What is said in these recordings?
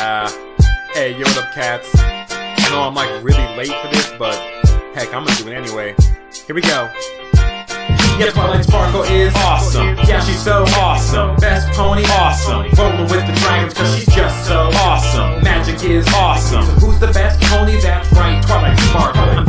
Yeah. Hey, yo, what up, cats? I know I'm like really late for this, but heck, I'm gonna do it anyway. Here we go. Yeah, Twilight Sparkle is awesome. Yeah, she's so awesome. Best pony, awesome. Rolling with the dragons, cause she's just so awesome. Magic is awesome. So who's the best pony? That's right, Twilight Sparkle. I'm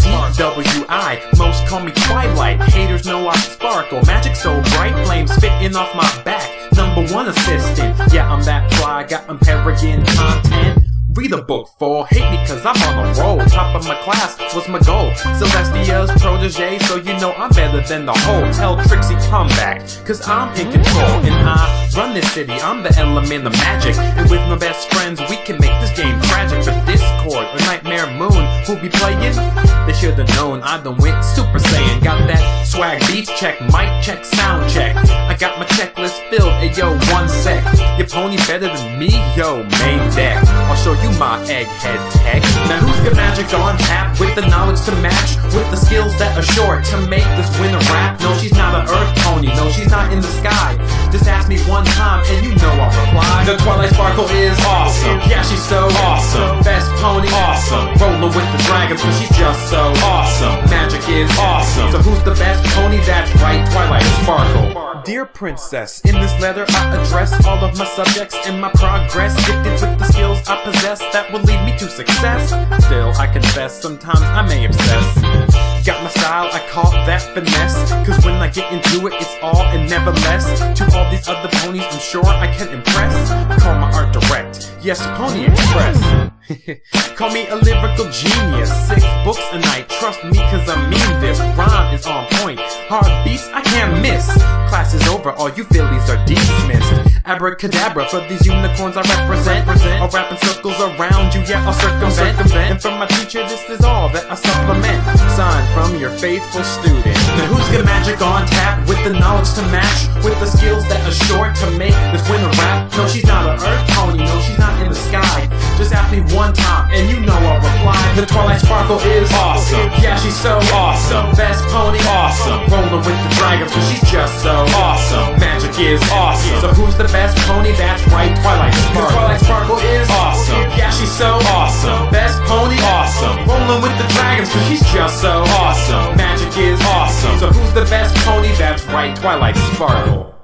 TWI, most call me Twilight. Haters know I sparkle. Magic so bright, flames spitting off my back. #1 assistant. Yeah, I'm that fly, got Empyrean content. Read a book for, hate me cause I'm on a roll. Top of my class was my goal. Celestia's protege, so you know I'm better than the whole. Tell Trixie come back, cause I'm in control. And I run this city, I'm the element of magic. And with my best friends, we can make this game tragic. For Discord or Nightmare Moon, who be playing? They should've known I done went Super Saiyan. Got that swag, beats check, mic check, sound check. I got my checklist filled, ayo, 1 sec. Your pony better than me? Yo, main deck. I'll show you my egghead tech. Now who's got magic on tap with the knowledge to match with the skills that are short to make this winner rap? No, she's not an earth pony, no, she's not in the sky. Just ask me one time and you know I'll reply. The Twilight Sparkle is awesome. Yeah, she's so awesome. Best pony, awesome. Rolling with the dragons cause she's just so awesome. Magic is awesome. So who's the best pony? That's right, Twilight Sparkle. Dear Princess, in this letter I address all of my subjects and my progress. Gifted with the skills I possess that will lead me to success. Still, I confess, sometimes I may obsess. Got my style, I call that finesse. Cause when I get into it, it's all and never less. To all these other ponies, I'm sure I can impress. Call my art direct, yes, Pony Express. Call me a lyrical genius. 6 books a night, trust me cause I mean this. Rhyme is on point, hard beats I can't miss. Class is over, all you fillies are dismissed. Abracadabra, for these unicorns I represent. I'll wrap in circles around you, yeah, I'll circumvent. And from my teacher, this is all that I supplement. Sign from your faithful student. Now who's got magic on tap with the knowledge to match with the skills that are short to make this winner rap? No, she's not an earth pony, no, she's not in the sky. Just ask me one time and you know I'll reply. The Twilight Sparkle is awesome. Yeah, she's so awesome. Best pony, awesome. Rolling with the dragons cause she's just so awesome. Magic is awesome. So who's the best pony? That's right, Twilight Sparkle. The Twilight Sparkle is awesome. Yeah, she's so awesome. Best pony, awesome. Rolling with the dragons cause she's just so awesome. Magic is awesome. So who's the best pony? That's right, Twilight Sparkle.